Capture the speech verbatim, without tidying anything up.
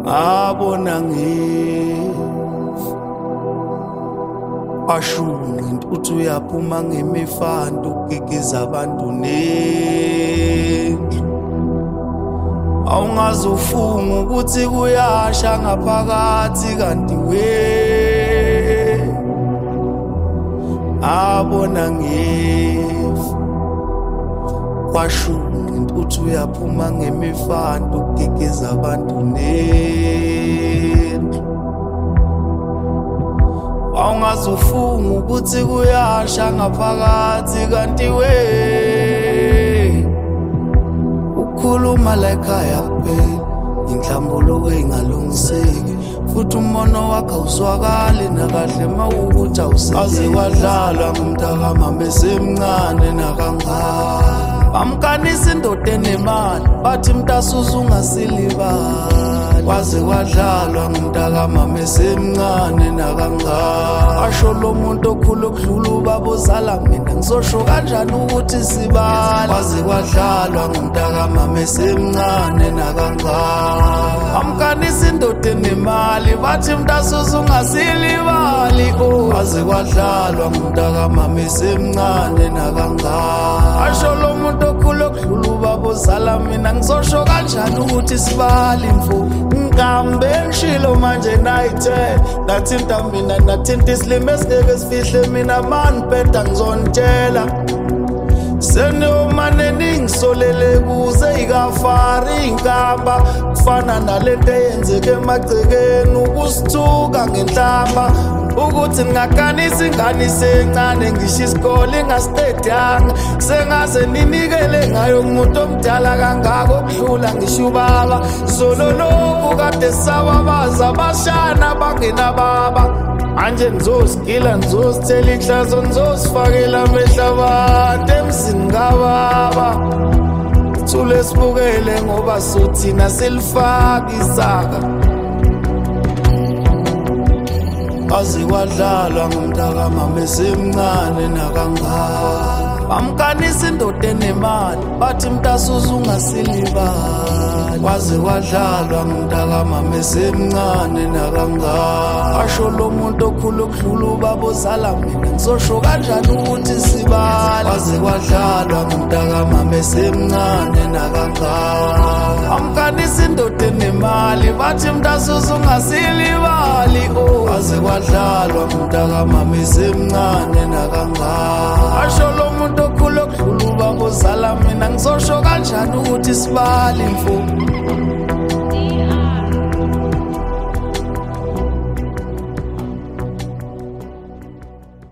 abona ngefu ashunqa intuthu uyaphuma ngemifanto ugigiza abantu nendlu awungazufunga ukuthi kuyasha ngaphakathi kanti we abona ngefu kwashunqa intuthu uyaphuma ngemifanto ugigiza abantu nendlu awungazufunga ukuthi kuyasha ngaphakathi kanti we ukhuluma la ekhaya kuphela inhlambuluko engalungiseki futhi umbono wakhe awuzwakali nakahle mawukuthi awusebenzi aze kwadlalwa ngumntakamama esemncane nakangaka bamkanisa indoda enemali bathi mntasuza ungasilibali kwaze kwadlalwa ngumntakamama esemncane nakangaka asho lo muntu okhulu okudlula ubaba ozala mina ngizosho kanjani ukuthi sibali kwaze kwadlalwa ngumntakamama esemncane nakangaka bamkanisa indoda enemali bathi mntasuza ungasilibali kwaze kwadlalwa ngumntakamama esemncane nakangaka asho lo muntu okhulu okudlula ubaba ozala mina ngizosho kanjani ukuthi sibali mfo ngihambe ngishilo manje nayithe nathinta mina nathinta isilimo esingeke sifihle mina manibheda ngizontshela seniyomane ningisolele kuze ikafari inkamba kufana nalento eyenzeke emagcekeni ukusithuka ngenhlamba ukuthi ngingakanisa ingane isencane ngisho isikole ingasitedanga sengaze ninikele ngayo umuntu omdala kangako okudlula ngisho ubaba zololoku kade sababaza abashana bangenababa manje ngizosigila ngizosithela ihlazo ngizosifakela amehlabantu emzini kababa thule sibukele ngoba sothina silifaka isaka aze kwadlalwa ngumntakamama esemncane nakangaka bamkanisa indoda enemali bathi mntasuza ungasilibali kwaze kwadlalwa ngumntakamama esemncane nakangaka asho lo muntu okhulu okudlula ubaba ozala mina ngizosho kanjani ukuthi sibali kwaze kwadlalwa ngumntakamama esemncane nakangaka bamkanisa indoda enemali bathi mntasuza ungasilibali kwaze kwadlalwa ngumntakamama esemncane nakangaka asho lo muntu okhulu okudlula ubaba ozala mina ngizosho kanjani ukuthi sibali mfo